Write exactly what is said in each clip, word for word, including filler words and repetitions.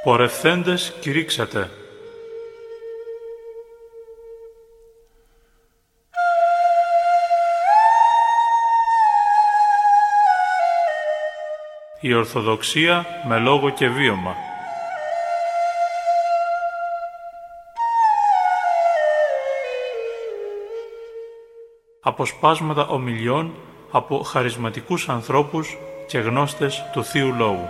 Πορευθέντες κηρύξατε. Η Ορθοδοξία με λόγο και βίωμα. Αποσπάσματα ομιλιών από χαρισματικούς ανθρώπους και γνώστες του Θείου Λόγου.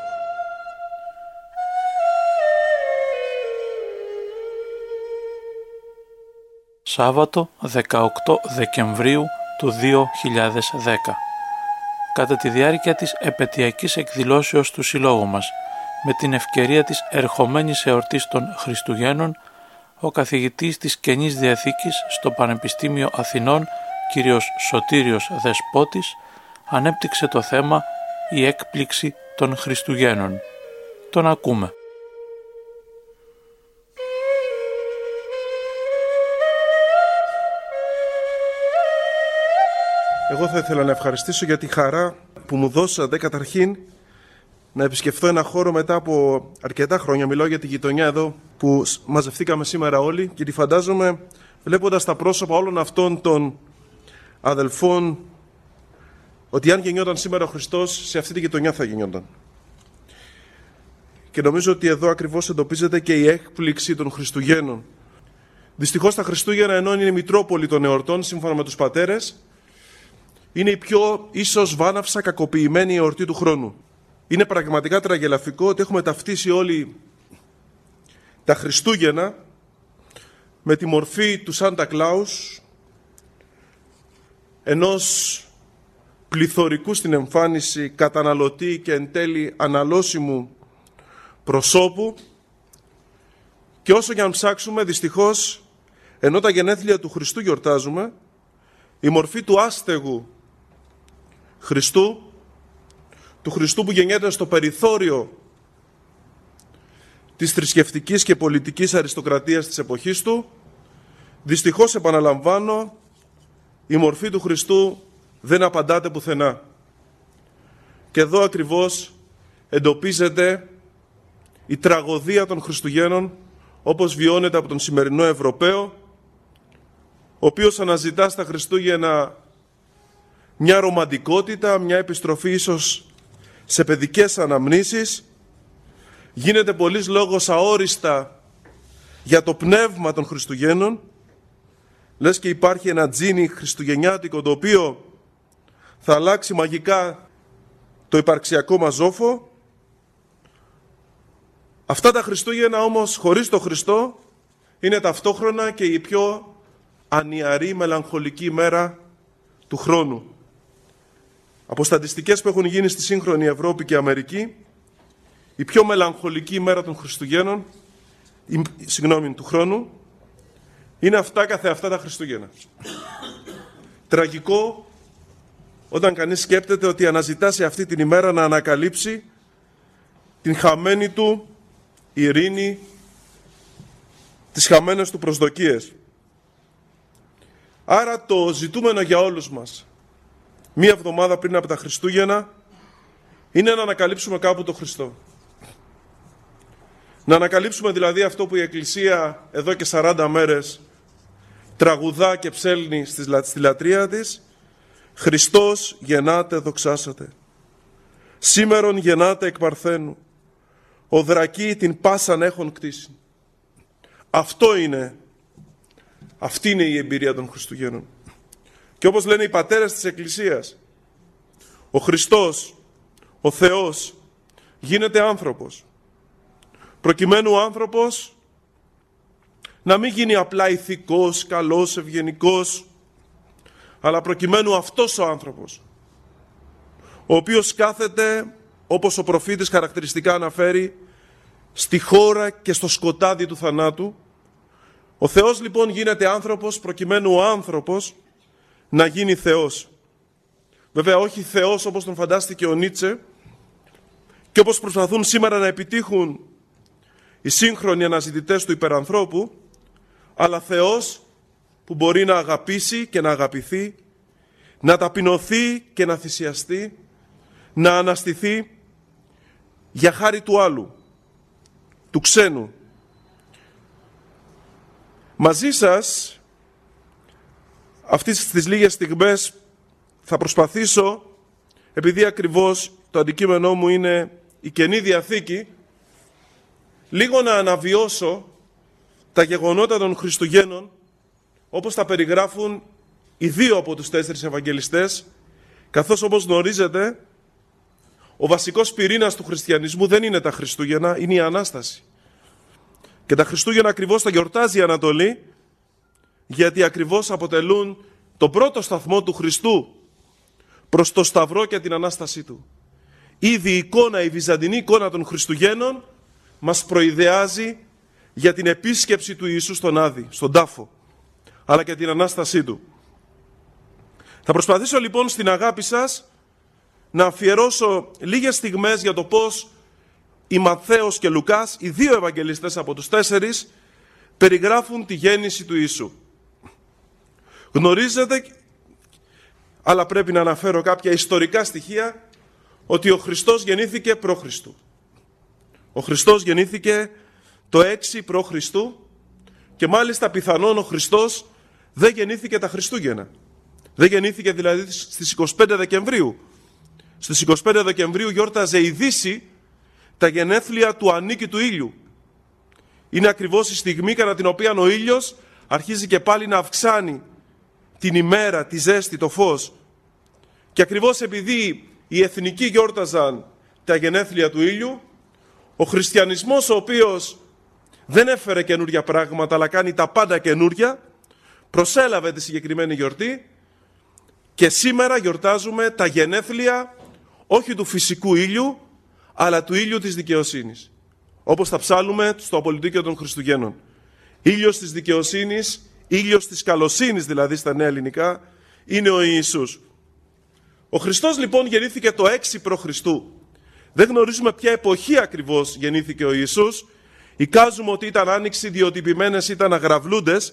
Σάββατο δεκαοκτώ Δεκεμβρίου του δύο χιλιάδες δέκα. Κατά τη διάρκεια της επετειακής εκδηλώσεως του Συλλόγου μας, με την ευκαιρία της ερχομένης εορτής των Χριστουγέννων, ο καθηγητής της Καινής Διαθήκης στο Πανεπιστήμιο Αθηνών, κ. Σωτήριος Δεσπότης, ανέπτυξε το θέμα «Η έκπληξη των Χριστουγέννων». Τον ακούμε. Εγώ θα ήθελα να ευχαριστήσω για τη χαρά που μου δώσατε καταρχήν να επισκεφθώ ένα χώρο μετά από αρκετά χρόνια. Μιλάω για τη γειτονιά εδώ που μαζευτήκαμε σήμερα όλοι και τη φαντάζομαι βλέποντας τα πρόσωπα όλων αυτών των αδελφών ότι αν γεννιόταν σήμερα ο Χριστός, σε αυτή τη γειτονιά θα γεννιόταν. Και νομίζω ότι εδώ ακριβώς εντοπίζεται και η έκπληξη των Χριστουγέννων. Δυστυχώς τα Χριστούγεννα, ενώ είναι η μητρόπολη των εορτών σύμφωνα με τους πατέρες, είναι η πιο ίσως βάναυσα κακοποιημένη εορτή του χρόνου. Είναι πραγματικά τραγελαφικό ότι έχουμε ταυτίσει όλοι τα Χριστούγεννα με τη μορφή του Σάντα Κλάους, ενός πληθωρικού στην εμφάνιση καταναλωτή και εν τέλει αναλώσιμου προσώπου, και όσο και αν ψάξουμε, δυστυχώς, ενώ τα γενέθλια του Χριστού γιορτάζουμε, η μορφή του άστεγου Χριστού, του Χριστού που γεννιέται στο περιθώριο της θρησκευτικής και πολιτικής αριστοκρατίας της εποχής του, δυστυχώς, επαναλαμβάνω, η μορφή του Χριστού δεν απαντάται πουθενά. Και εδώ ακριβώς εντοπίζεται η τραγωδία των Χριστουγέννων όπως βιώνεται από τον σημερινό Ευρωπαίο, ο οποίος αναζητά στα Χριστούγεννα μια ρομαντικότητα, μια επιστροφή ίσως σε παιδικές αναμνήσεις. Γίνεται πολλής λόγος αόριστα για το πνεύμα των Χριστουγέννων. Λες και υπάρχει ένα τζίνι χριστουγεννιάτικο το οποίο θα αλλάξει μαγικά το υπαρξιακό μας ζόφο. Αυτά τα Χριστούγεννα όμως χωρίς το Χριστό είναι ταυτόχρονα και η πιο ανιαρή μελαγχολική μέρα του χρόνου. Από στατιστικές που έχουν γίνει στη σύγχρονη Ευρώπη και Αμερική, η πιο μελαγχολική μέρα των Χριστουγέννων, η, συγγνώμη, του χρόνου, είναι αυτά καθε αυτά τα Χριστούγεννα. Τραγικό όταν κανείς σκέπτεται ότι αναζητά σε αυτή την ημέρα να ανακαλύψει την χαμένη του ειρήνη, τις χαμένες του προσδοκίες. Άρα το ζητούμενο για όλους μας, μία εβδομάδα πριν από τα Χριστούγεννα, είναι να ανακαλύψουμε κάπου τον Χριστό. Να ανακαλύψουμε δηλαδή αυτό που η Εκκλησία εδώ και σαράντα μέρες τραγουδά και ψέλνει στη λατρεία της: Χριστός γεννάται, δοξάσατε. Σήμερον γεννάται εκ Παρθένου. Ο δρακή την πάσαν έχων κτήσει. Αυτό είναι, αυτή είναι η εμπειρία των Χριστουγέννων. Και όπως λένε οι πατέρες της Εκκλησίας, ο Χριστός, ο Θεός, γίνεται άνθρωπος. Προκειμένου ο άνθρωπος να μην γίνει απλά ηθικός, καλός, ευγενικός, αλλά προκειμένου αυτός ο άνθρωπος, ο οποίος κάθεται, όπως ο προφήτης χαρακτηριστικά αναφέρει, στη χώρα και στο σκοτάδι του θανάτου. Ο Θεός λοιπόν γίνεται άνθρωπος προκειμένου ο άνθρωπος να γίνει Θεός. Βέβαια όχι Θεός όπως τον φαντάστηκε ο Νίτσε και όπως προσπαθούν σήμερα να επιτύχουν οι σύγχρονοι αναζητητές του υπερανθρώπου, αλλά Θεός που μπορεί να αγαπήσει και να αγαπηθεί, να ταπεινωθεί και να θυσιαστεί, να αναστηθεί για χάρη του άλλου. του ξένου. Μαζί σας, αυτές τις λίγες στιγμές, θα προσπαθήσω, επειδή ακριβώς το αντικείμενό μου είναι η Καινή Διαθήκη, λίγο να αναβιώσω τα γεγονότα των Χριστουγέννων, όπως τα περιγράφουν οι δύο από τους τέσσερις Ευαγγελιστές, καθώς όπως γνωρίζετε, ο βασικός πυρήνας του χριστιανισμού δεν είναι τα Χριστούγεννα, είναι η Ανάσταση. Και τα Χριστούγεννα ακριβώς τα γιορτάζει η Ανατολή, γιατί ακριβώς αποτελούν τον πρώτο σταθμό του Χριστού προς το Σταυρό και την Ανάστασή Του. Ήδη η εικόνα, η βυζαντινή εικόνα των Χριστουγέννων μας προειδεάζει για την επίσκεψη του Ιησού στον Άδη, στον τάφο, αλλά και την Ανάστασή Του. Θα προσπαθήσω λοιπόν στην αγάπη σας να αφιερώσω λίγες στιγμές για το πώς οι Ματθαίος και Λουκάς, οι δύο Ευαγγελιστές από τους τέσσερις, περιγράφουν τη γέννηση του Ιησού. Γνωρίζετε, αλλά πρέπει να αναφέρω κάποια ιστορικά στοιχεία, ότι ο Χριστός γεννήθηκε προ Χριστού. Ο Χριστός γεννήθηκε το έξι προ Χριστού και μάλιστα πιθανόν ο Χριστός δεν γεννήθηκε τα Χριστούγεννα. Δεν γεννήθηκε δηλαδή στις είκοσι πέντε Δεκεμβρίου. Στις είκοσι πέντε Δεκεμβρίου γιόρταζε η Δύση τα γενέθλια του ανίκητου ήλιου. Είναι ακριβώς η στιγμή κατά την οποία ο ήλιος αρχίζει και πάλι να αυξάνει την ημέρα, τη ζέστη, το φως. Και ακριβώς επειδή οι εθνικοί γιόρταζαν τα γενέθλια του ήλιου, ο χριστιανισμός, ο οποίος δεν έφερε καινούρια πράγματα αλλά κάνει τα πάντα καινούρια, προσέλαβε τη συγκεκριμένη γιορτή και σήμερα γιορτάζουμε τα γενέθλια όχι του φυσικού ήλιου, αλλά του ήλιου της δικαιοσύνης. Όπως θα ψάλουμε στο Απολυτίκιο των Χριστουγέννων. Ήλιος της δικαιοσύνης, ήλιος της καλοσύνης δηλαδή στα νέα ελληνικά, είναι ο Ιησούς. Ο Χριστός λοιπόν γεννήθηκε το έξι προ Χριστού. Δεν γνωρίζουμε ποια εποχή ακριβώς γεννήθηκε ο Ιησούς. Εικάζουμε ότι ήταν άνοιξη, διότι οι ποιμένες ήταν αγραυλούντες.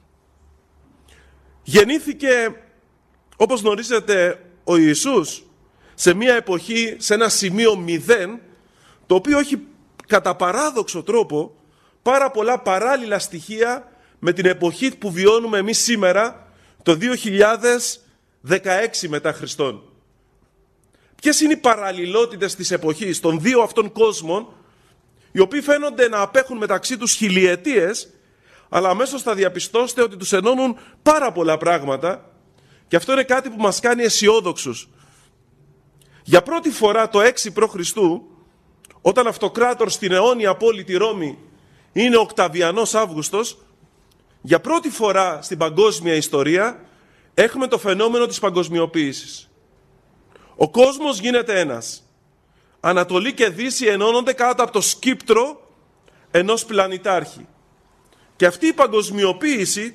Γεννήθηκε, όπως γνωρίζετε, ο Ιησούς σε μια εποχή, σε ένα σημείο μηδέν, το οποίο έχει κατά παράδοξο τρόπο πάρα πολλά παράλληλα στοιχεία με την εποχή που βιώνουμε εμείς σήμερα, το δύο χιλιάδες δεκαέξι μετά Χριστόν. Ποιες είναι οι παραλληλότητες της εποχής των δύο αυτών κόσμων, οι οποίοι φαίνονται να απέχουν μεταξύ τους χιλιετίες, αλλά αμέσως θα διαπιστώσετε ότι τους ενώνουν πάρα πολλά πράγματα, και αυτό είναι κάτι που μας κάνει αισιόδοξους. Για πρώτη φορά το έξι προ Χριστού, όταν αυτοκράτορ στην αιώνια πόλη τη Ρώμη είναι ο Οκταβιανός Αύγουστος, για πρώτη φορά στην παγκόσμια ιστορία έχουμε το φαινόμενο της παγκοσμιοποίησης. Ο κόσμος γίνεται ένας. Ανατολή και Δύση ενώνονται κάτω από το σκύπτρο ενός πλανητάρχη. Και αυτή η παγκοσμιοποίηση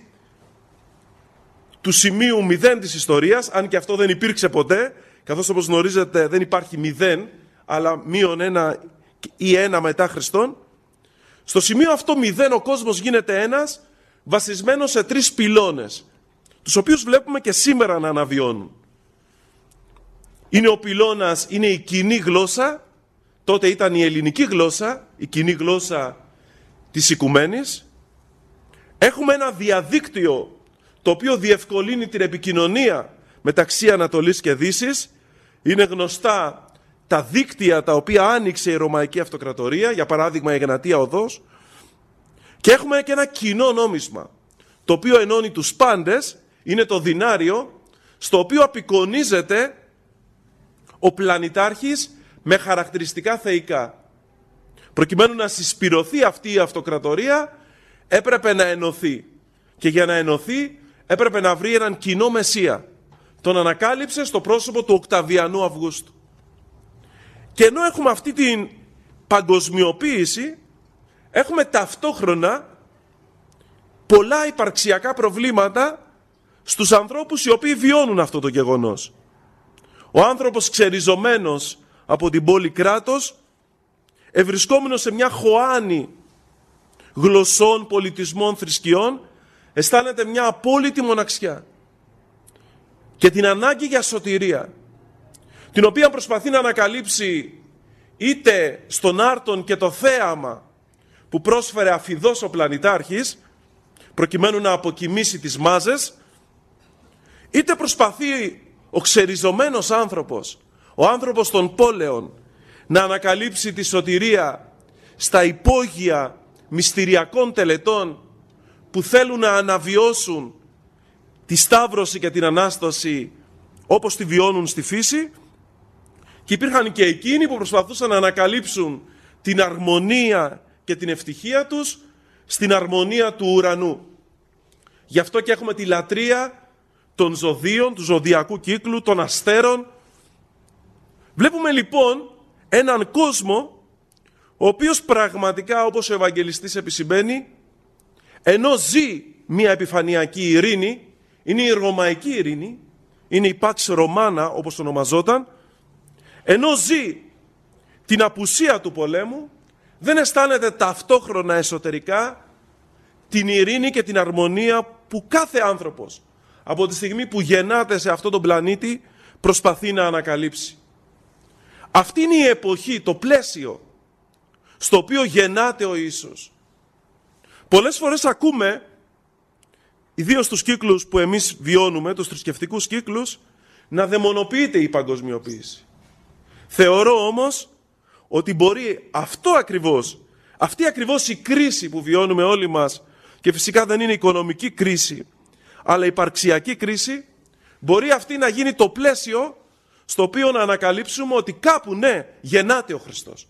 του σημείου μηδέν της ιστορίας, αν και αυτό δεν υπήρξε ποτέ, καθώς όπως γνωρίζετε δεν υπάρχει μηδέν, αλλά μείον ένα ή ένα μετά Χριστόν, στο σημείο αυτό μηδέν ο κόσμος γίνεται ένας, βασισμένος σε τρεις πυλώνες, τους οποίους βλέπουμε και σήμερα να αναβιώνουν. Είναι ο πυλώνας, είναι η κοινή γλώσσα, τότε ήταν η ελληνική γλώσσα, η κοινή γλώσσα της οικουμένης. Έχουμε ένα διαδίκτυο το οποίο διευκολύνει την επικοινωνία μεταξύ Ανατολής και Δύσης. Είναι γνωστά τα δίκτυα τα οποία άνοιξε η Ρωμαϊκή Αυτοκρατορία, για παράδειγμα η Εγνατία Οδός. Και έχουμε και ένα κοινό νόμισμα, το οποίο ενώνει τους πάντες, είναι το δινάριο, στο οποίο απεικονίζεται ο πλανητάρχης με χαρακτηριστικά θεϊκά. Προκειμένου να συσπηρωθεί αυτή η αυτοκρατορία, έπρεπε να ενωθεί. Και για να ενωθεί, έπρεπε να βρει έναν κοινό μεσσία. Τον ανακάλυψε στο πρόσωπο του Οκταβιανού Αυγούστου. Και ενώ έχουμε αυτή την παγκοσμιοποίηση, έχουμε ταυτόχρονα πολλά υπαρξιακά προβλήματα στους ανθρώπους οι οποίοι βιώνουν αυτό το γεγονός. Ο άνθρωπος ξεριζωμένος από την πόλη κράτος, ευρισκόμενος σε μια χωάνη γλωσσών, πολιτισμών, θρησκειών, αισθάνεται μια απόλυτη μοναξιά και την ανάγκη για σωτηρία, την οποία προσπαθεί να ανακαλύψει είτε στον άρτον και το θέαμα που πρόσφερε αφιδός ο πλανητάρχης, προκειμένου να αποκοιμήσει τις μάζες, είτε προσπαθεί ο ξεριζωμένος άνθρωπος, ο άνθρωπος των πόλεων, να ανακαλύψει τη σωτηρία στα υπόγεια μυστηριακών τελετών που θέλουν να αναβιώσουν τη Σταύρωση και την Ανάσταση όπως τη βιώνουν στη φύση, και υπήρχαν και εκείνοι που προσπαθούσαν να ανακαλύψουν την αρμονία και την ευτυχία τους στην αρμονία του ουρανού. Γι' αυτό και έχουμε τη λατρεία των ζωδίων, του ζωδιακού κύκλου, των αστέρων. Βλέπουμε λοιπόν έναν κόσμο ο οποίος πραγματικά, όπως ο Ευαγγελιστής επισημαίνει, ενώ ζει μια επιφανειακή ειρήνη, είναι η ρωμαϊκή ειρήνη, είναι η Pax Romana όπως ονομαζόταν, ενώ ζει την απουσία του πολέμου, δεν αισθάνεται ταυτόχρονα εσωτερικά την ειρήνη και την αρμονία που κάθε άνθρωπος από τη στιγμή που γεννάται σε αυτόν τον πλανήτη προσπαθεί να ανακαλύψει. Αυτή είναι η εποχή, το πλαίσιο στο οποίο γεννάται ο Ιησούς. Πολλές φορές ακούμε, ιδίως στους κύκλους που εμείς βιώνουμε, τους θρησκευτικούς κύκλους, να δαιμονοποιείται η παγκοσμιοποίηση. Θεωρώ όμως ότι μπορεί αυτό ακριβώς, αυτή ακριβώς η κρίση που βιώνουμε όλοι μας, και φυσικά δεν είναι οικονομική κρίση, αλλά υπαρξιακή κρίση, μπορεί αυτή να γίνει το πλαίσιο στο οποίο να ανακαλύψουμε ότι κάπου, ναι, γεννάται ο Χριστός.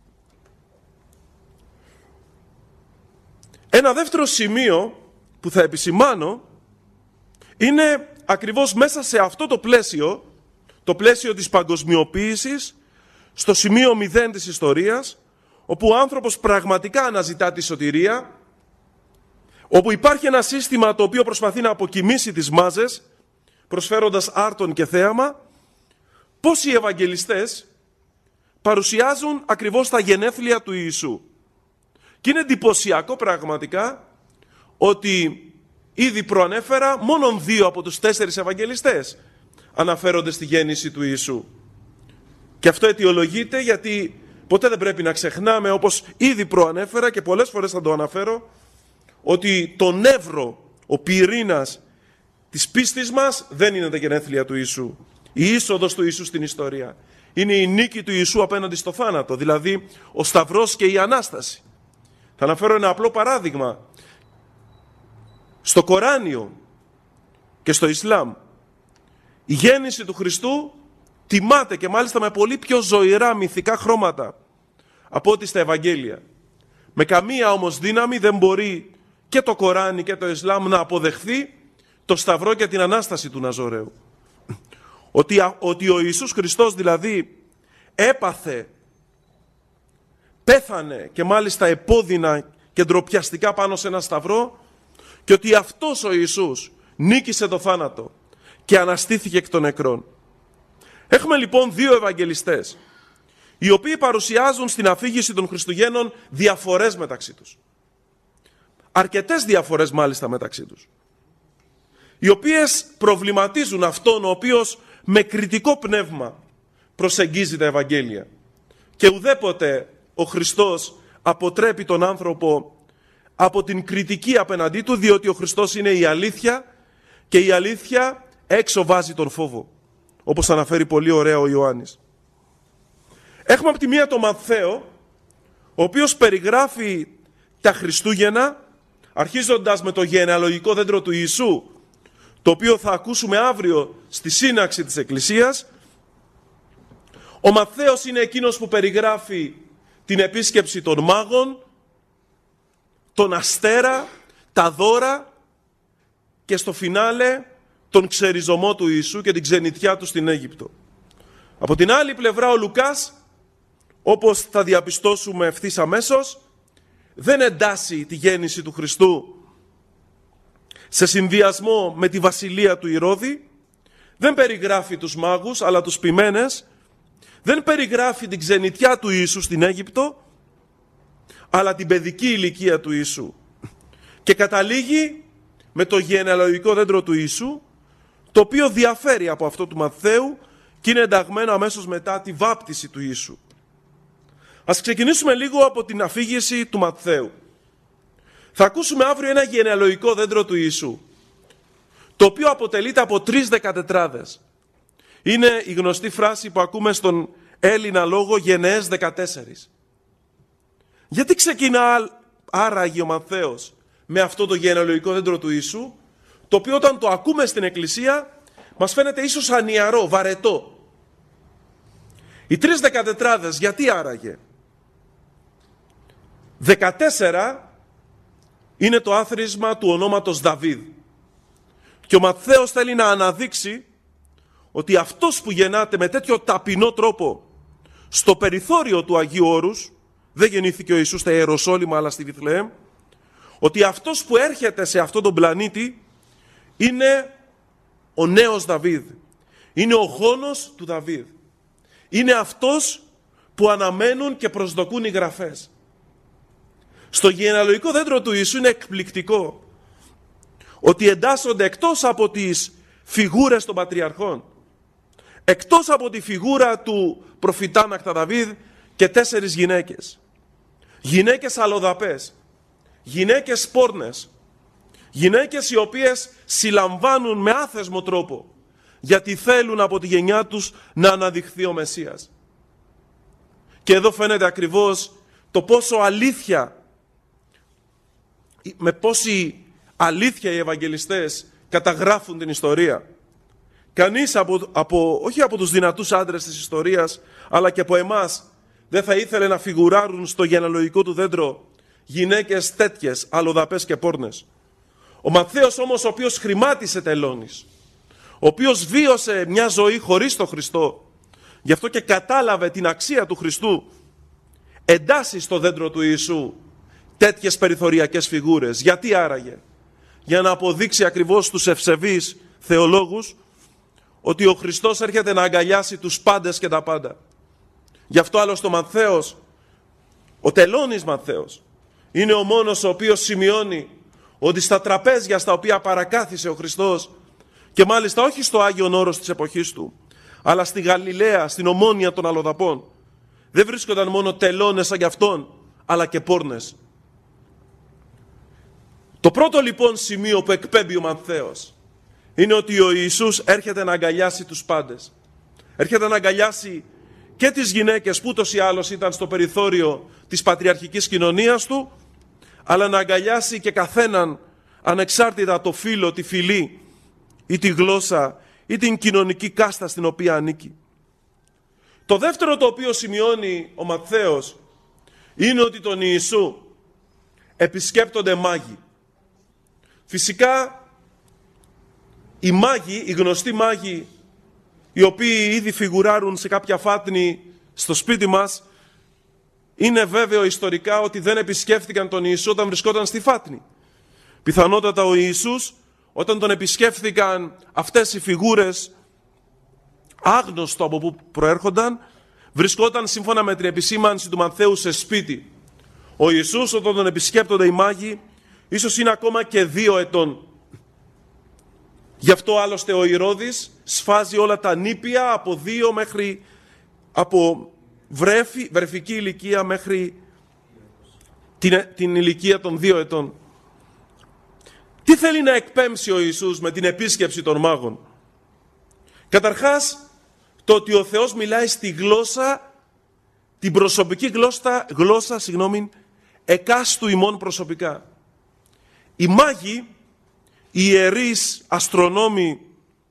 Ένα δεύτερο σημείο που θα επισημάνω είναι ακριβώς μέσα σε αυτό το πλαίσιο, το πλαίσιο της παγκοσμιοποίησης, στο σημείο μηδέν της ιστορίας, όπου ο άνθρωπος πραγματικά αναζητά τη σωτηρία, όπου υπάρχει ένα σύστημα το οποίο προσπαθεί να αποκοιμήσει τις μάζες, προσφέροντας άρτον και θέαμα, πώς οι Ευαγγελιστές παρουσιάζουν ακριβώς τα γενέθλια του Ιησού. Και είναι εντυπωσιακό πραγματικά ότι ήδη προανέφερα μόνον δύο από τους τέσσερις Ευαγγελιστές αναφέρονται στη γέννηση του Ιησού. Και αυτό αιτιολογείται γιατί ποτέ δεν πρέπει να ξεχνάμε, όπως ήδη προανέφερα και πολλές φορές θα το αναφέρω, ότι το νεύρο, ο πυρήνας της πίστης μας δεν είναι τα γενέθλια του Ιησού. Η είσοδος του Ιησού στην ιστορία είναι η νίκη του Ιησού απέναντι στο θάνατο, δηλαδή ο Σταυρός και η Ανάσταση. Θα αναφέρω ένα απλό παράδειγμα. Στο Κοράνιο και στο Ισλάμ η γέννηση του Χριστού τιμάται και μάλιστα με πολύ πιο ζωηρά μυθικά χρώματα από ό,τι στα Ευαγγέλια. Με καμία όμως δύναμη δεν μπορεί και το Κοράνι και το Ισλάμ να αποδεχθεί το Σταυρό και την Ανάσταση του Ναζωραίου. Ότι, ότι ο Ιησούς Χριστός δηλαδή έπαθε, πέθανε και μάλιστα επώδυνα και ντροπιαστικά πάνω σε ένα σταυρό, και ότι αυτός ο Ιησούς νίκησε το θάνατο και αναστήθηκε εκ των νεκρών. Έχουμε λοιπόν δύο Ευαγγελιστές, οι οποίοι παρουσιάζουν στην αφήγηση των Χριστουγέννων διαφορές μεταξύ τους. Αρκετές διαφορές μάλιστα μεταξύ τους, οι οποίες προβληματίζουν αυτόν ο οποίος με κριτικό πνεύμα προσεγγίζει τα Ευαγγέλια. Και ουδέποτε ο Χριστός αποτρέπει τον άνθρωπο από την κριτική απέναντί του, διότι ο Χριστός είναι η αλήθεια και η αλήθεια έξω βάζει τον φόβο, όπως αναφέρει πολύ ωραία ο Ιωάννης. Έχουμε από τη μία τον Ματθαίο, ο οποίος περιγράφει τα Χριστούγεννα, αρχίζοντας με το γενεαλογικό δέντρο του Ιησού, το οποίο θα ακούσουμε αύριο στη σύναξη της Εκκλησίας. Ο Ματθαίος είναι εκείνος που περιγράφει την επίσκεψη των μάγων, τον αστέρα, τα δώρα και στο φινάλε τον ξεριζωμό του Ιησού και την ξενιτιά του στην Αίγυπτο. Από την άλλη πλευρά ο Λουκάς, όπως θα διαπιστώσουμε ευθύς αμέσως, δεν εντάσσει τη γέννηση του Χριστού σε συνδυασμό με τη βασιλεία του Ηρώδη, δεν περιγράφει τους μάγους αλλά τους ποιμένες, δεν περιγράφει την ξενιτιά του Ιησού στην Αίγυπτο, αλλά την παιδική ηλικία του Ιησού. Και καταλήγει με το γενεαλογικό δέντρο του Ιησού, το οποίο διαφέρει από αυτό του Ματθαίου και είναι ενταγμένο αμέσως μετά τη βάπτιση του Ιησού. Ας ξεκινήσουμε λίγο από την αφήγηση του Ματθαίου. Θα ακούσουμε αύριο ένα γενεαλογικό δέντρο του Ιησού, το οποίο αποτελείται από τρεις δεκατετράδες. Είναι η γνωστή φράση που ακούμε στον Έλληνα λόγο γενναίες δεκατέσσερις. Γιατί ξεκινά άραγε ο Ματθαίος με αυτό το γενεαλογικό δέντρο του Ιησού, το οποίο όταν το ακούμε στην Εκκλησία μας φαίνεται ίσως ανιαρό, βαρετό. Οι τρεις δεκατετράδες γιατί άραγε? δεκατέσσερα είναι το άθροισμα του ονόματος Δαβίδ. Και ο Ματθαίος θέλει να αναδείξει ότι αυτός που γεννάται με τέτοιο ταπεινό τρόπο στο περιθώριο του Αγίου Όρους, δεν γεννήθηκε ο Ιησούς στα Ιεροσόλυμα αλλά στη Βιθλεέμ, ότι αυτός που έρχεται σε αυτόν τον πλανήτη είναι ο νέος Δαβίδ. Είναι ο γόνος του Δαβίδ. Είναι αυτός που αναμένουν και προσδοκούν οι γραφές. Στο γενεαλογικό δέντρο του Ιησού είναι εκπληκτικό ότι εντάσσονται εκτός από τις φιγούρες των πατριαρχών, εκτός από τη φιγούρα του προφητά Νακτά Δαβίδ και τέσσερις γυναίκες. Γυναίκες αλλοδαπές, γυναίκες πόρνες, γυναίκες οι οποίες συλλαμβάνουν με άθεσμο τρόπο γιατί θέλουν από τη γενιά τους να αναδειχθεί ο Μεσσίας. Και εδώ φαίνεται ακριβώς το πόσο αλήθεια, με πόση αλήθεια οι Ευαγγελιστές καταγράφουν την ιστορία. Κανείς από, από, όχι από τους δυνατούς άντρες της ιστορίας, αλλά και από εμάς δεν θα ήθελε να φιγουράρουν στο γενεαλογικό του δέντρο γυναίκες τέτοιες, αλλοδαπές και πόρνες. Ο Ματθαίος όμως, ο οποίος χρημάτισε τελώνης, ο οποίος βίωσε μια ζωή χωρίς τον Χριστό, γι' αυτό και κατάλαβε την αξία του Χριστού, εντάσσει στο δέντρο του Ιησού τέτοιες περιθωριακές φιγούρες. Γιατί άραγε? Για να αποδείξει ακριβώς στους ευσεβείς θεολόγους ότι ο Χριστός έρχεται να αγκαλιάσει τους πάντες και τα πάντα. Γι' αυτό άλλωστε ο Ματθαίος, ο τελώνης Ματθαίος, είναι ο μόνος ο οποίος σημειώνει ότι στα τραπέζια στα οποία παρακάθισε ο Χριστός, και μάλιστα όχι στο Άγιον Όρος της εποχής του, αλλά στη Γαλιλαία, στην Ομόνια των Αλλοδαπών, δεν βρίσκονταν μόνο τελώνες σαν κι αυτόν, αλλά και πόρνες. Το πρώτο λοιπόν σημείο που εκπέμπει ο Ματθαίος είναι ότι ο Ιησούς έρχεται να αγκαλιάσει τους πάντες. Έρχεται να αγκαλιάσει και τις γυναίκες που ούτως ή άλλως ήταν στο περιθώριο της πατριαρχικής κοινωνίας του, αλλά να αγκαλιάσει και καθέναν ανεξάρτητα το φύλο, τη φυλή ή τη γλώσσα ή την κοινωνική κάστα στην οποία ανήκει. Το δεύτερο το οποίο σημειώνει ο Ματθαίος είναι ότι τον Ιησού επισκέπτονται μάγοι. Φυσικά οι μάγοι, οι γνωστοί μάγοι, οι οποίοι ήδη φιγουράρουν σε κάποια φάτνη στο σπίτι μας, είναι βέβαιο ιστορικά ότι δεν επισκέφθηκαν τον Ιησού όταν βρισκόταν στη φάτνη. Πιθανότατα ο Ιησούς, όταν τον επισκέφθηκαν αυτές οι φιγούρες, άγνωστο από πού προέρχονταν, βρισκόταν σύμφωνα με την επισήμανση του Ματθαίου σε σπίτι. Ο Ιησούς, όταν τον επισκέπτονται οι μάγοι, ίσως είναι ακόμα και δύο ετών. Γι' αυτό άλλωστε ο Ηρώδης σφάζει όλα τα νήπια από δύο μέχρι, από βρέφη, βρεφική ηλικία μέχρι την, την ηλικία των δύο ετών. Τι θέλει να εκπέμψει ο Ιησούς με την επίσκεψη των μάγων? Καταρχάς, το ότι ο Θεός μιλάει στη γλώσσα, την προσωπική γλώσσα, γλώσσα συγγνώμη, εκάστου ημών προσωπικά. Οι μάγοι, οι ιερείς αστρονόμοι,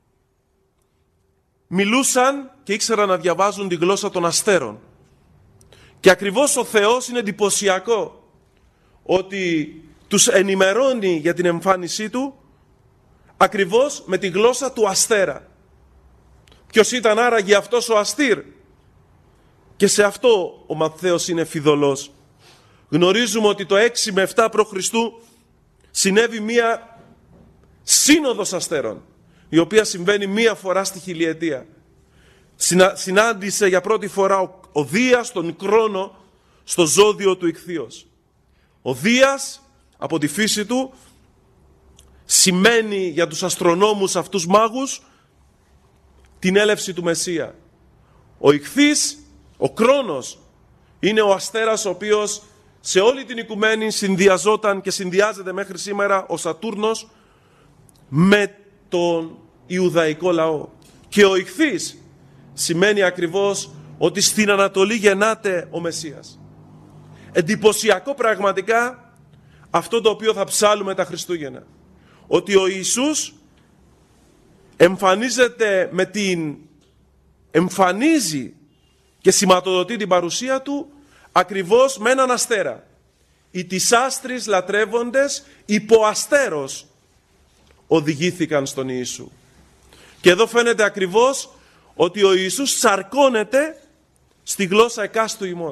μιλούσαν και ήξεραν να διαβάζουν τη γλώσσα των αστέρων. Και ακριβώς ο Θεός είναι εντυπωσιακό ότι τους ενημερώνει για την εμφάνισή Του ακριβώς με τη γλώσσα του αστέρα. Ποιος ήταν άραγε αυτός ο αστήρ? Και σε αυτό ο Ματθαίος είναι φιδωλός. Γνωρίζουμε ότι το έξι με επτά προ Χριστού συνέβη μία σύνοδος αστέρων, η οποία συμβαίνει μία φορά στη χιλιετία. Συνα, συνάντησε για πρώτη φορά ο, ο Δίας τον Κρόνο στο ζώδιο του Ιχθύος. Ο Δίας από τη φύση του σημαίνει για τους αστρονόμους αυτούς μάγους την έλευση του Μεσσία. Ο Ιχθύς, ο Κρόνος, Είναι ο αστέρας ο οποίος σε όλη την οικουμένη συνδυαζόταν και συνδυάζεται μέχρι σήμερα, ο Σατούρνος, με τον Ιουδαϊκό λαό. Και ο ιχθύς σημαίνει ακριβώς ότι στην Ανατολή γεννάται ο Μεσσίας. Εντυπωσιακό πραγματικά αυτό το οποίο θα ψάλουμε τα Χριστούγεννα. Ότι ο Ιησούς εμφανίζεται με την... εμφανίζει και σηματοδοτεί την παρουσία του ακριβώς με έναν αστέρα. Οι της άστρης λατρεύοντες υπό αστέρος οδηγήθηκαν στον Ιησού. Και εδώ φαίνεται ακριβώς ότι ο Ιησούς σαρκώνεται στη γλώσσα εκάστου ημών.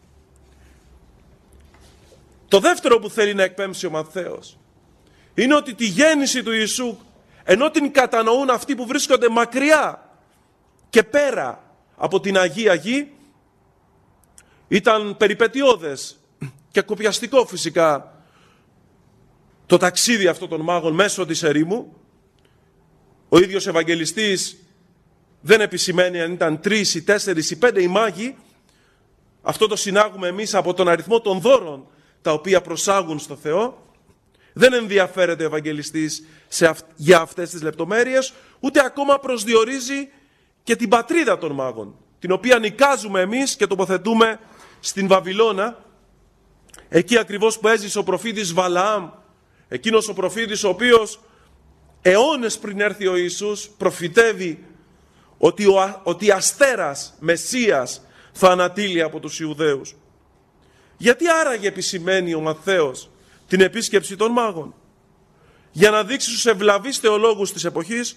Το δεύτερο που θέλει να εκπέμψει ο Ματθαίος είναι ότι τη γέννηση του Ιησού, ενώ την κατανοούν αυτοί που βρίσκονται μακριά και πέρα από την Αγία Γη, ήταν περιπετειώδες και κοπιαστικό φυσικά το ταξίδι αυτό των μάγων μέσω της ερήμου. Ο ίδιος Ευαγγελιστής δεν επισημαίνει αν ήταν τρεις ή τέσσερις ή πέντε οι μάγοι. Αυτό το συνάγουμε εμείς από τον αριθμό των δώρων τα οποία προσάγουν στο Θεό. Δεν ενδιαφέρεται ο Ευαγγελιστής σε αυ... για αυτές τις λεπτομέρειες, ούτε ακόμα προσδιορίζει και την πατρίδα των μάγων, την οποία νοικάζουμε εμείς και τοποθετούμε στην Βαβυλώνα, εκεί ακριβώς που έζησε ο προφήτης Βαλαάμ, εκείνος ο προφήτης ο οποίος αιώνες πριν έρθει ο Ιησούς προφητεύει ότι ο ότι αστέρας Μεσσίας θα ανατείλει από τους Ιουδαίους. Γιατί άραγε επισημαίνει ο Ματθαίος την επίσκεψη των μάγων? Για να δείξει στους ευλαβείς θεολόγους της εποχής,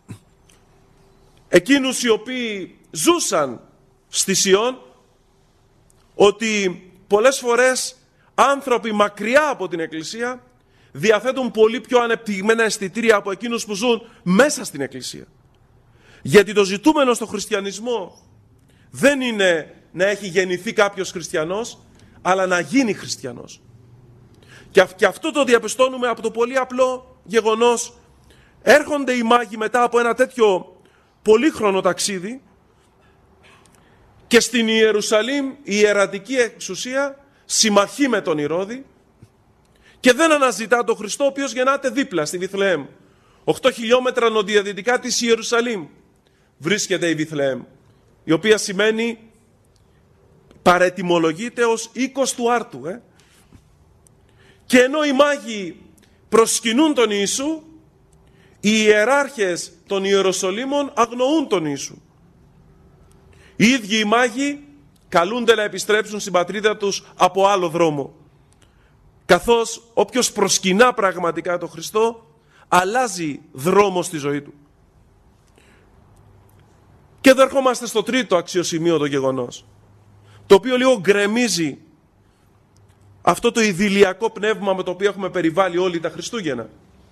εκείνους οι οποίοι ζούσαν στη Σιών, ότι πολλές φορές άνθρωποι μακριά από την Εκκλησία διαθέτουν πολύ πιο ανεπτυγμένα αισθητήρια από εκείνους που ζουν μέσα στην Εκκλησία. Γιατί το ζητούμενο στο χριστιανισμό δεν είναι να έχει γεννηθεί κάποιος χριστιανός, αλλά να γίνει χριστιανός. Και αυτό το διαπιστώνουμε από το πολύ απλό γεγονός. Έρχονται οι μάγοι μετά από ένα τέτοιο πολύχρονο ταξίδι και στην Ιερουσαλήμ η ιερατική εξουσία συμμαχεί με τον Ηρώδη και δεν αναζητά τον Χριστό, ο οποίος γεννάται δίπλα στη Βιθλεέμ. Οχτώ χιλιόμετρα νοτιοδυτικά της Ιερουσαλήμ βρίσκεται η Βιθλεέμ, η οποία σημαίνει, παρετιμολογείται ως οίκος του άρτου. Ε? Και ενώ οι μάγοι προσκυνούν τον Ιησού, οι ιεράρχες των Ιεροσολύμων αγνοούν τον Ιησού. Οι ίδιοι οι μάγοι καλούνται να επιστρέψουν στην πατρίδα τους από άλλο δρόμο. Καθώς όποιος προσκυνά πραγματικά τον Χριστό αλλάζει δρόμο στη ζωή του. Και εδώ ερχόμαστε στο τρίτο αξιοσημείωτο γεγονός, το οποίο λίγο γκρεμίζει αυτό το ιδηλιακό πνεύμα με το οποίο έχουμε περιβάλει όλοι τα Χριστούγεννα.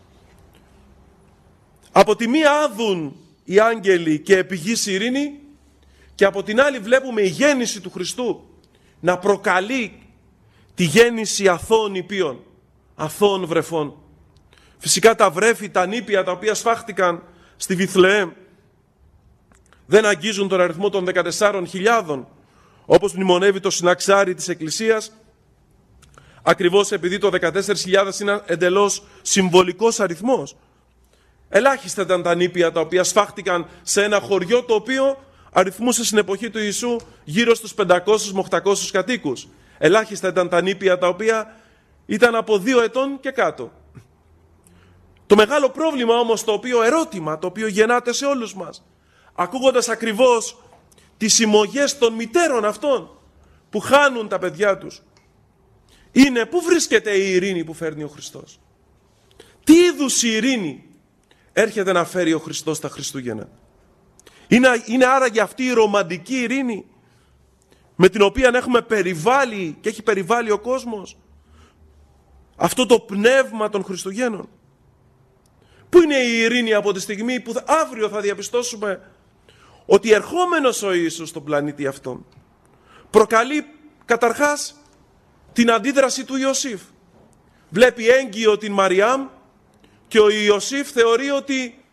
Από τη μία άδουν οι άγγελοι και επηγείς ειρήνη, και από την άλλη βλέπουμε η γέννηση του Χριστού να προκαλεί τη γέννηση αθώων υπείων, αθώων βρεφών. Φυσικά τα βρέφη, τα νήπια τα οποία σφάχτηκαν στη Βιθλεέμ δεν αγγίζουν τον αριθμό των δεκατεσσάρων χιλιάδων, όπως μνημονεύει το συναξάρι της Εκκλησίας, ακριβώς επειδή το δεκατέσσερις χιλιάδες είναι εντελώς συμβολικός αριθμός. Ελάχιστα ήταν τα νήπια τα οποία σφάχτηκαν σε ένα χωριό το οποίο αριθμούσε στην εποχή του Ιησού γύρω στους πεντακόσιους με οκτακόσιους κατοίκους. Ελάχιστα ήταν τα νήπια τα οποία ήταν από δύο ετών και κάτω. Το μεγάλο πρόβλημα όμως, το οποίο ερώτημα, το οποίο γεννάται σε όλους μας, ακούγοντας ακριβώς τις συμμογές των μητέρων αυτών που χάνουν τα παιδιά τους, είναι πού βρίσκεται η ειρήνη που φέρνει ο Χριστός? Τι είδους ειρήνη έρχεται να φέρει ο Χριστός τα Χριστούγεννα? Είναι, είναι άραγε αυτή η ρομαντική ειρήνη με την οποία έχουμε περιβάλει και έχει περιβάλει ο κόσμος αυτό το πνεύμα των Χριστουγέννων? Πού είναι η ειρήνη από τη στιγμή που θα, αύριο θα διαπιστώσουμε ότι ερχόμενος ο Ιησούς στον πλανήτη αυτόν προκαλεί καταρχάς την αντίδραση του Ιωσήφ. Βλέπει έγκυο την Μαριάμ και ο Ιωσήφ θεωρεί ότι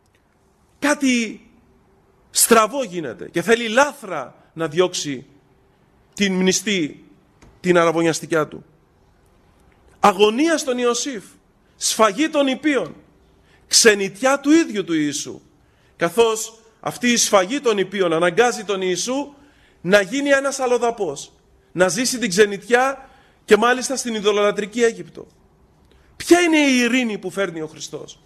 κάτι στραβό γίνεται και θέλει λάθρα να διώξει την μνηστή, την αραβωνιαστικιά του. Αγωνία στον Ιωσήφ, σφαγή των υπείων, ξενιτιά του ίδιου του Ιησού. Καθώς αυτή η σφαγή των υπείων αναγκάζει τον Ιησού να γίνει ένας αλλοδαπός, να ζήσει την ξενιτιά και μάλιστα στην ειδωλολατρική Αίγυπτο. Ποια είναι η ειρήνη που φέρνει ο Χριστός?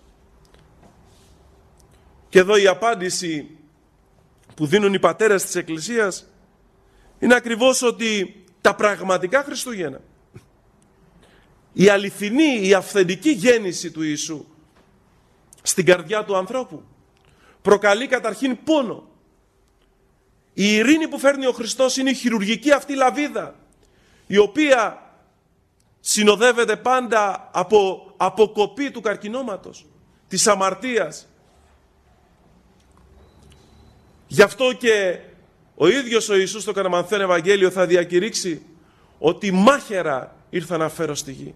Και εδώ η απάντηση που δίνουν οι πατέρες της Εκκλησίας είναι ακριβώς ότι τα πραγματικά Χριστούγεννα, η αληθινή, η αυθεντική γέννηση του Ιησού στην καρδιά του ανθρώπου προκαλεί καταρχήν πόνο. Η ειρήνη που φέρνει ο Χριστός είναι η χειρουργική αυτή λαβίδα, η οποία συνοδεύεται πάντα από αποκοπή του καρκινώματος, της αμαρτίας. Γι' αυτό και ο ίδιος ο Ιησούς στο Καναμανθέν Ευαγγέλιο θα διακηρύξει ότι μάχαιρα ήρθα να φέρω στη γη.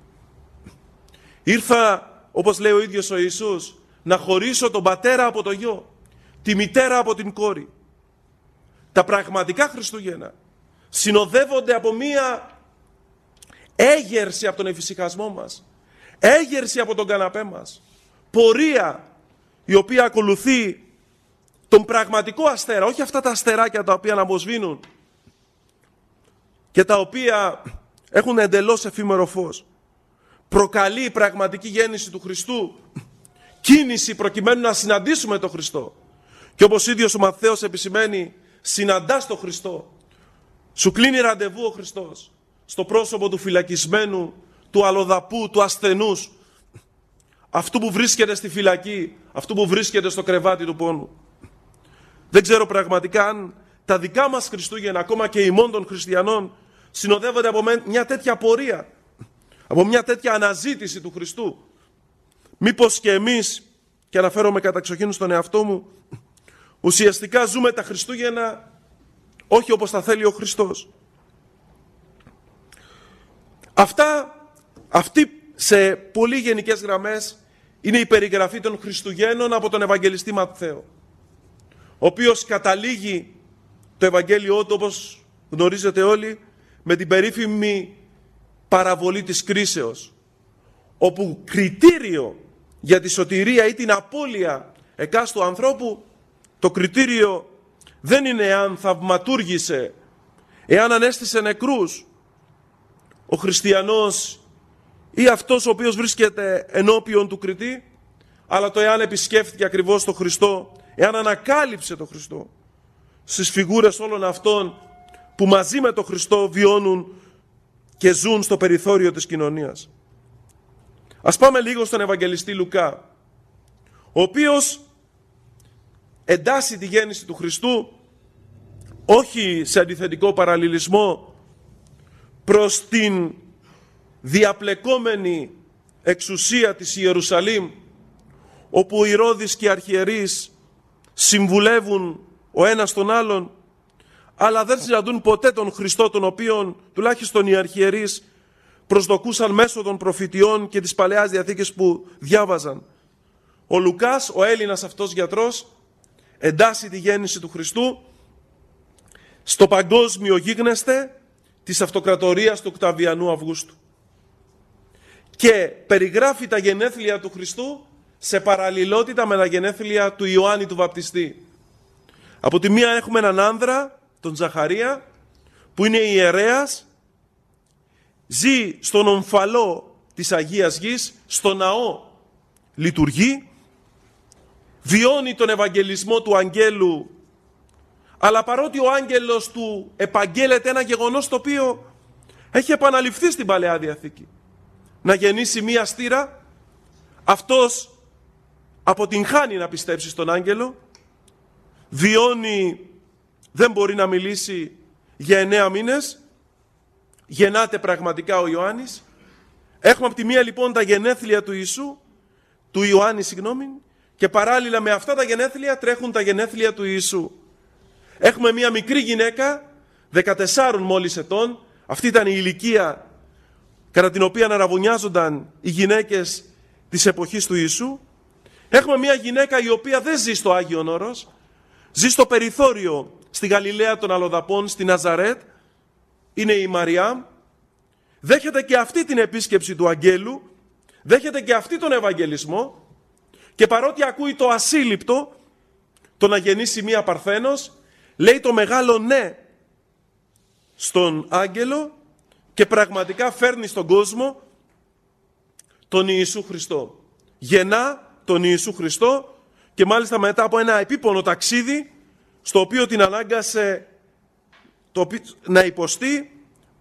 Ήρθα, όπως λέει ο ίδιος ο Ιησούς, να χωρίσω τον πατέρα από το γιο, τη μητέρα από την κόρη. Τα πραγματικά Χριστούγεννα συνοδεύονται από μία έγερση από τον εφησυχασμό μας, έγερση από τον καναπέ μας, πορεία η οποία ακολουθεί τον πραγματικό αστέρα, όχι αυτά τα αστεράκια τα οποία αναμοσβήνουν και τα οποία έχουν εντελώς εφήμερο φως. Προκαλεί η πραγματική γέννηση του Χριστού κίνηση προκειμένου να συναντήσουμε τον Χριστό. Και όπως ίδιος ο Ματθαίος επισημαίνει, συναντάς τον Χριστό. Σου κλείνει ραντεβού ο Χριστός στο πρόσωπο του φυλακισμένου, του αλλοδαπού, του ασθενούς, αυτού που βρίσκεται στη φυλακή, αυτού που βρίσκεται στο κρεβάτι του πόνου. Δεν ξέρω πραγματικά αν τα δικά μας Χριστούγεννα, ακόμα και ημών των χριστιανών, συνοδεύονται από μια τέτοια πορεία, από μια τέτοια αναζήτηση του Χριστού. Μήπως και εμείς, και αναφέρομαι καταξοχήν στον εαυτό μου, ουσιαστικά ζούμε τα Χριστούγεννα όχι όπως τα θέλει ο Χριστός. Αυτά, αυτή σε πολύ γενικές γραμμές είναι η περιγραφή των Χριστουγέννων από τον Ευαγγελιστή Ματθαίο, ο οποίος καταλήγει το Ευαγγέλιό του, όπως γνωρίζετε όλοι, με την περίφημη παραβολή της κρίσεως, όπου κριτήριο για τη σωτηρία ή την απώλεια εκάστου ανθρώπου, το κριτήριο δεν είναι εάν θαυματούργησε, εάν ανέστησε νεκρούς ο χριστιανός ή αυτός ο οποίος βρίσκεται ενώπιον του κριτή, αλλά το εάν επισκέφθηκε ακριβώς τον Χριστό, εάν ανακάλυψε τον Χριστό στις φιγούρες όλων αυτών που μαζί με τον Χριστό βιώνουν και ζουν στο περιθώριο της κοινωνίας. Ας πάμε λίγο στον Ευαγγελιστή Λουκά, ο οποίος εντάσσει τη γέννηση του Χριστού όχι σε αντιθετικό παραλληλισμό προς την διαπλεκόμενη εξουσία της Ιερουσαλήμ, όπου οι Ηρώδης και οι αρχιερείς συμβουλεύουν ο ένας τον άλλον, αλλά δεν συναντούν ποτέ τον Χριστό, τον οποίον τουλάχιστον οι αρχιερείς προσδοκούσαν μέσω των προφητιών και της Παλαιάς Διαθήκης που διάβαζαν. Ο Λουκάς, ο Έλληνας αυτός γιατρός, εντάσσει τη γέννηση του Χριστού στο παγκόσμιο γίγνεσθε της αυτοκρατορίας του Οκταβιανού Αυγούστου και περιγράφει τα γενέθλια του Χριστού σε παραλληλότητα με τα γενέθλια του Ιωάννη του Βαπτιστή. Από τη μία έχουμε έναν άνδρα, τον Ζαχαρία, που είναι ιερέας, ζει στον ομφαλό της Αγίας Γης, στο ναό λειτουργεί, βιώνει τον Ευαγγελισμό του Αγγέλου, αλλά παρότι ο άγγελος του επαγγέλλεται ένα γεγονός το οποίο έχει επαναληφθεί στην Παλαιά Διαθήκη, να γεννήσει μία στήρα, αυτός αποτυγχάνει να πιστέψει στον άγγελο, βιώνει, δεν μπορεί να μιλήσει για εννέα μήνες, γεννάται πραγματικά ο Ιωάννης. Έχουμε από τη μία λοιπόν τα γενέθλια του Ιησού, του Ιωάννη συγγνώμη, και παράλληλα με αυτά τα γενέθλια τρέχουν τα γενέθλια του Ιησού. Έχουμε μία μικρή γυναίκα, δεκατεσσάρων μόλις ετών, αυτή ήταν η ηλικία κατά την οποία αναραβωνιάζονταν οι γυναίκες της εποχής του Ιησού. Έχουμε μία γυναίκα η οποία δεν ζει στο Άγιον Όρος, ζει στο περιθώριο στη Γαλιλαία των Αλλοδαπών, στη Ναζαρέτ, είναι η Μαριάμ, δέχεται και αυτή την επίσκεψη του αγγέλου, δέχεται και αυτή τον Ευαγγελισμό, και παρότι ακούει το ασύλληπτο, το να γεννήσει μία παρθένος, λέει το μεγάλο ναι στον άγγελο και πραγματικά φέρνει στον κόσμο τον Ιησού Χριστό. Γεννά τον Ιησού Χριστό και μάλιστα μετά από ένα επίπονο ταξίδι, στο οποίο την ανάγκασε το, να υποστεί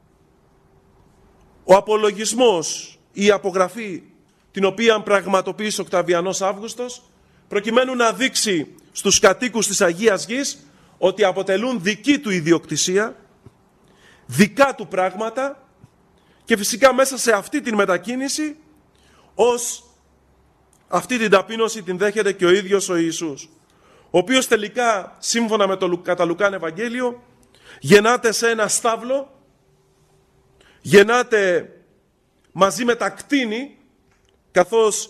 ο απολογισμός, η απογραφή την οποία πραγματοποίησε ο Οκταβιανός Αύγουστος, προκειμένου να δείξει στους κατοίκους της Αγίας Γης ότι αποτελούν δική του ιδιοκτησία, δικά του πράγματα, και φυσικά μέσα σε αυτή την μετακίνηση, ως αυτή την ταπείνωση την δέχεται και ο ίδιος ο Ιησούς, ο οποίος τελικά, σύμφωνα με το κατά Λουκάν Ευαγγέλιο, γεννάται σε ένα στάβλο, γεννάται μαζί με τα κτήνη, καθώς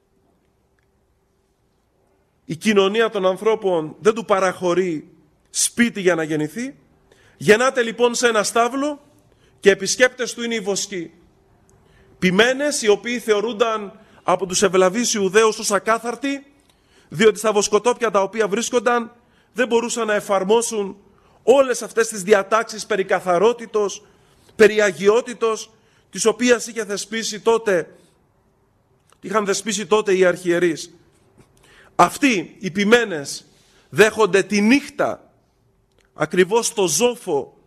η κοινωνία των ανθρώπων δεν του παραχωρεί σπίτι για να γεννηθεί. Γεννάται λοιπόν σε ένα στάβλο και επισκέπτες του είναι οι βοσκοί. Ποιμένες, οι οποίοι θεωρούνταν από τους ευλαβείς Ιουδαίους ως ακάθαρτοι, διότι στα βοσκοτόπια τα οποία βρίσκονταν δεν μπορούσαν να εφαρμόσουν όλες αυτές τις διατάξεις περί καθαρότητος, περί αγιότητος, τις οποίες είχε θεσπίσει τότε, είχαν θεσπίσει τότε οι αρχιερείς. Αυτοί οι ποιμένες δέχονται τη νύχτα ακριβώς στο ζόφο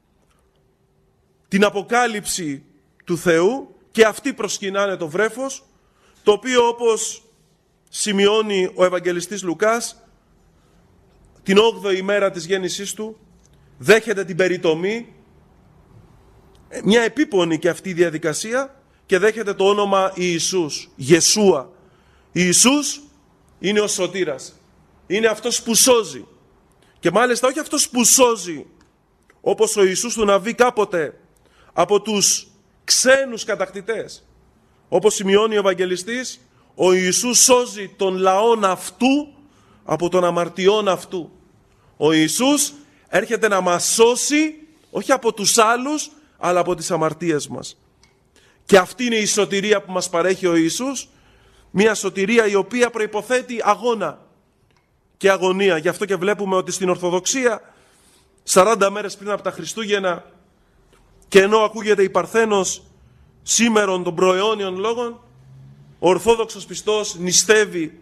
την αποκάλυψη του Θεού και αυτοί προσκυνάνε το βρέφος, το οποίο, όπως σημειώνει ο Ευαγγελιστής Λουκάς, την όγδοη ημέρα της γέννησής του δέχεται την περιτομή, μια επίπονη και αυτή διαδικασία, και δέχεται το όνομα Ιησούς, Ιεσούα. Ιησούς είναι ο σωτήρας, είναι αυτός που σώζει, και μάλιστα όχι αυτός που σώζει όπως ο Ιησούς του Ναβί κάποτε από τους ξένους κατακτητές. Όπως σημειώνει ο Ευαγγελιστής, ο Ιησούς σώζει τον λαόν αυτού από των αμαρτιών αυτού. Ο Ιησούς έρχεται να μας σώσει όχι από τους άλλους, αλλά από τις αμαρτίες μας. Και αυτή είναι η σωτηρία που μας παρέχει ο Ιησούς, μια σωτηρία η οποία προϋποθέτει αγώνα και αγωνία. Γι' αυτό και βλέπουμε ότι στην Ορθοδοξία σαράντα μέρες πριν από τα Χριστούγεννα, και ενώ ακούγεται η Παρθένος σήμερον των προαιώνιων λόγων, ο Ορθόδοξος πιστός νηστεύει,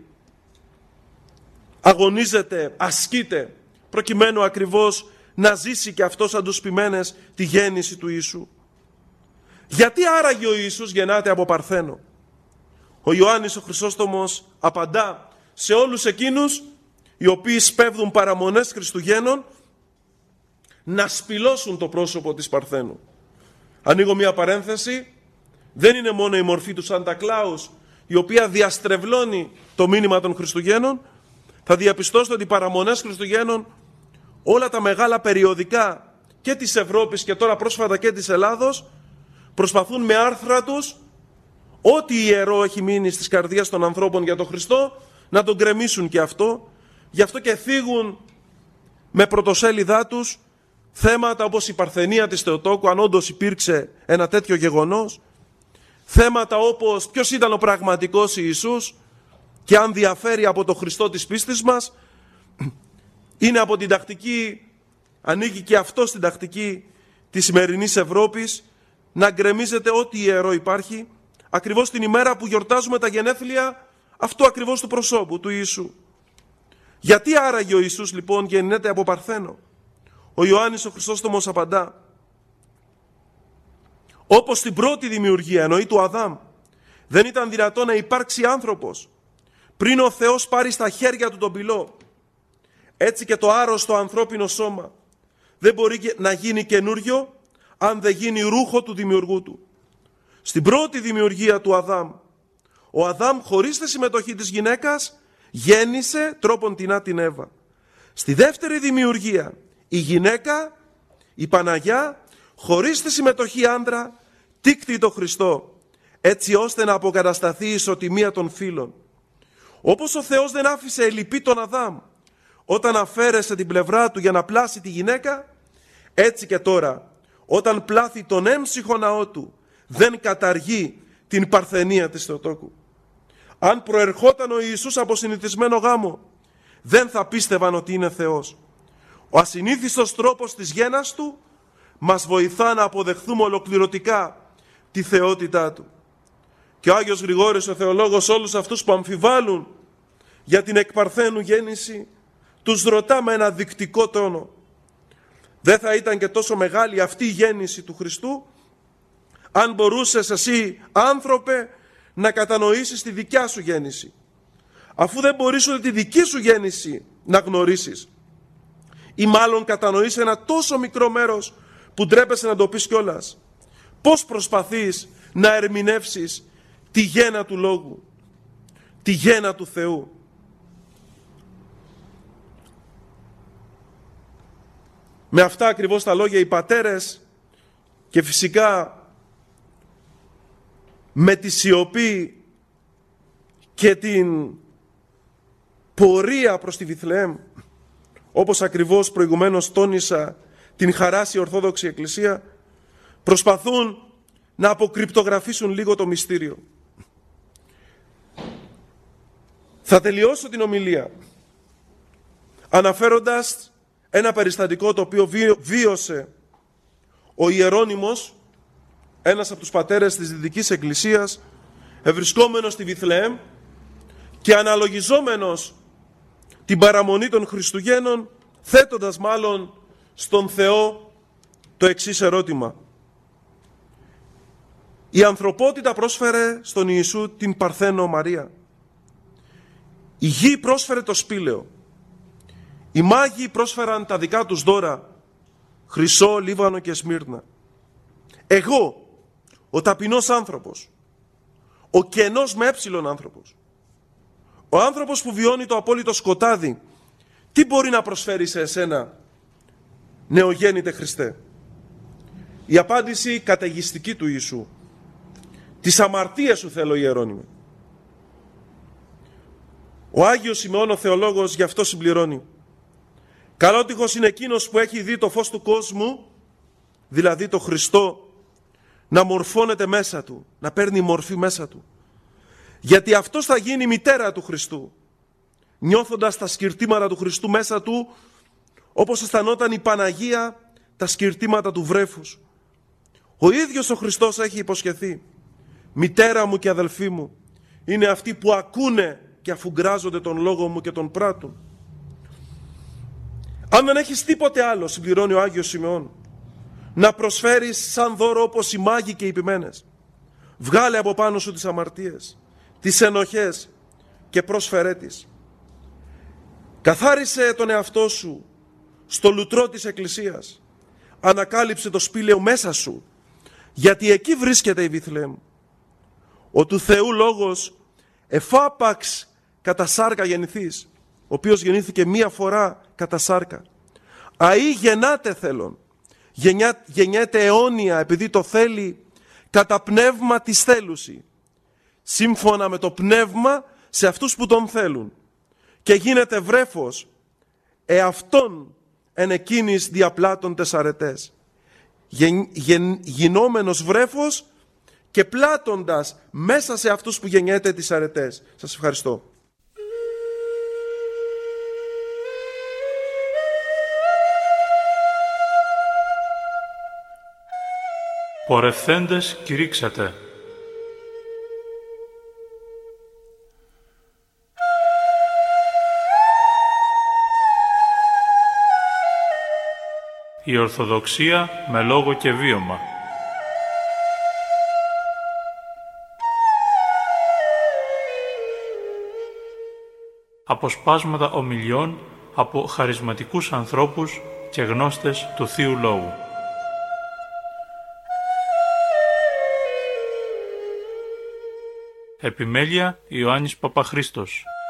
αγωνίζεται, ασκείται, προκειμένου ακριβώς να ζήσει και αυτός σαν τους ποιμένες τη γέννηση του Ιησού. Γιατί άραγε ο Ιησούς γεννάται από Παρθένο? Ο Ιωάννης ο Χρυσόστομος απαντά σε όλους εκείνους οι οποίοι σπέβδουν παραμονές Χριστουγέννων να σπηλώσουν το πρόσωπο της Παρθένου. Ανοίγω μία παρένθεση, δεν είναι μόνο η μορφή του Σάντα Κλάους η οποία διαστρεβλώνει το μήνυμα των Χριστουγέννων. Θα διαπιστώσετε ότι οι παραμονές Χριστουγέννων, όλα τα μεγάλα περιοδικά και της Ευρώπης και τώρα πρόσφατα και της Ελλάδος, προσπαθούν με άρθρα τους ό,τι ιερό έχει μείνει στις καρδιές των ανθρώπων για τον Χριστό να τον γκρεμίσουν και αυτό. Γι' αυτό και θίγουν με πρωτοσέλιδά τους θέματα όπως η Παρθενία της Θεοτόκου, αν όντως υπήρξε ένα τέτοιο γεγονός, θέματα όπως ποιος ήταν ο πραγματικός Ιησούς και αν διαφέρει από το Χριστό της πίστης μας. Είναι από την τακτική, ανήκει και αυτό στην τακτική της σημερινής Ευρώπης, να γκρεμίζεται ό,τι ιερό υπάρχει, ακριβώς την ημέρα που γιορτάζουμε τα γενέθλια αυτού ακριβώς του προσώπου, του Ιησού. Γιατί άραγε ο Ιησούς λοιπόν γεννιέται από Παρθένο? Ο Ιωάννης ο Χρυσόστομος απαντά, όπως στην πρώτη δημιουργία, εννοεί του Αδάμ, δεν ήταν δυνατό να υπάρξει άνθρωπος πριν ο Θεός πάρει στα χέρια του τον πυλό, έτσι και το άρρωστο ανθρώπινο σώμα δεν μπορεί να γίνει καινούριο αν δεν γίνει ρούχο του δημιουργού του. Στην πρώτη δημιουργία του Αδάμ, ο Αδάμ χωρίς τη συμμετοχή της γυναίκας γέννησε τρόπον τεινά την Εύα. Στη δεύτερη δημιουργία, η γυναίκα, η Παναγιά, χωρίς τη συμμετοχή άντρα, τίκτη το Χριστό, έτσι ώστε να αποκατασταθεί η ισοτιμία των φύλων. Όπως ο Θεός δεν άφησε ελλειπή τον Αδάμ όταν αφαίρεσε την πλευρά του για να πλάσει τη γυναίκα, έτσι και τώρα όταν πλάθει τον έμψυχο ναό του, δεν καταργεί την παρθενία της Θεοτόκου. Αν προερχόταν ο Ιησούς από συνηθισμένο γάμο, δεν θα πίστευαν ότι είναι Θεός. Ο ασυνήθιστος τρόπος της γέννας του μας βοηθά να αποδεχθούμε ολοκληρωτικά τη θεότητά του. Και ο Άγιος Γρηγόρης ο θεολόγος όλους αυτούς που αμφιβάλλουν για την εκ παρθένου γέννηση, τους ρωτά με ένα δεικτικό τόνο: δεν θα ήταν και τόσο μεγάλη αυτή η γέννηση του Χριστού, αν μπορούσες εσύ, άνθρωπε, να κατανοήσεις τη δικιά σου γέννηση, αφού δεν μπορείς ούτε τη δική σου γέννηση να γνωρίσεις, ή μάλλον κατανοείς ένα τόσο μικρό μέρος που ντρέπεσαι να το πεις κιόλας? Πώς προσπαθείς να ερμηνεύσεις τη γέννα του Λόγου, τη γέννα του Θεού? Με αυτά ακριβώς τα λόγια οι πατέρες, και φυσικά με τη σιωπή και την πορεία προς τη Βιθλεέμ, όπως ακριβώς προηγουμένως τόνισα την χαράσει η Ορθόδοξη Εκκλησία, προσπαθούν να αποκρυπτογραφήσουν λίγο το μυστήριο. Θα τελειώσω την ομιλία αναφέροντας ένα περιστατικό το οποίο βίωσε ο Ιερώνυμος, ένας από τους πατέρες της Δυτικής Εκκλησίας, ευρισκόμενος στη Βιθλεέμ και αναλογιζόμενος την παραμονή των Χριστουγέννων, θέτοντας μάλλον στον Θεό το εξής ερώτημα. Η ανθρωπότητα πρόσφερε στον Ιησού την Παρθένο Μαρία. Η γη πρόσφερε το σπήλαιο. Οι μάγοι πρόσφεραν τα δικά τους δώρα, χρυσό, λίβανο και σμύρνα. Εγώ, ο ταπεινός άνθρωπος, ο κενός με έψιλον άνθρωπος, ο άνθρωπος που βιώνει το απόλυτο σκοτάδι, τι μπορεί να προσφέρει σε εσένα, νεογέννητε Χριστέ? Η απάντηση καταιγιστική του Ιησού: τις αμαρτίες σου θέλω, Ιερώνυμε. Ο Άγιος Σιμεών ο θεολόγος γι' αυτό συμπληρώνει: καλότυχος είναι εκείνος που έχει δει το φως του κόσμου, δηλαδή το Χριστό, να μορφώνεται μέσα του, να παίρνει μορφή μέσα του. Γιατί αυτός θα γίνει η μητέρα του Χριστού, νιώθοντας τα σκυρτήματα του Χριστού μέσα του, όπως αισθανόταν η Παναγία τα σκυρτήματα του βρέφους. Ο ίδιος ο Χριστός έχει υποσχεθεί: μητέρα μου και αδελφή μου είναι αυτοί που ακούνε και αφουγκράζονται τον λόγο μου και τον πράττουν. Αν δεν έχεις τίποτε άλλο, συμπληρώνει ο Άγιος Σιμεών, να προσφέρεις σαν δώρο όπως οι μάγοι και οι ποιμένες, βγάλε από πάνω σου τις αμαρτίες, τις ενοχές και πρόσφερέ τις. Καθάρισε τον εαυτό σου στο λουτρό της Εκκλησίας. Ανακάλυψε το σπήλαιο μέσα σου, γιατί εκεί βρίσκεται η Βιθλεέμ. Ο του Θεού Λόγος εφάπαξ κατά σάρκα γεννηθείς, ο οποίος γεννήθηκε μία φορά κατά σάρκα. Αΐ γεννάται θέλον, Γενιά, γεννιέται αιώνια επειδή το θέλει κατά πνεύμα της θέλουση, σύμφωνα με το πνεύμα σε αυτούς που τον θέλουν, και γίνεται βρέφος εαυτόν εν εκείνης διαπλάττοντες αρετές, γεν, γεν, γινόμενος βρέφος και πλάττοντας μέσα σε αυτούς που γεννιέται τις αρετές. Σας ευχαριστώ. Πορευθέντες κηρύξατε. Η Ορθοδοξία με λόγο και βίωμα. Αποσπάσματα ομιλιών από χαρισματικούς ανθρώπους και γνώστες του Θείου Λόγου. Επιμέλεια Ιωάννης Παπαχρήστος.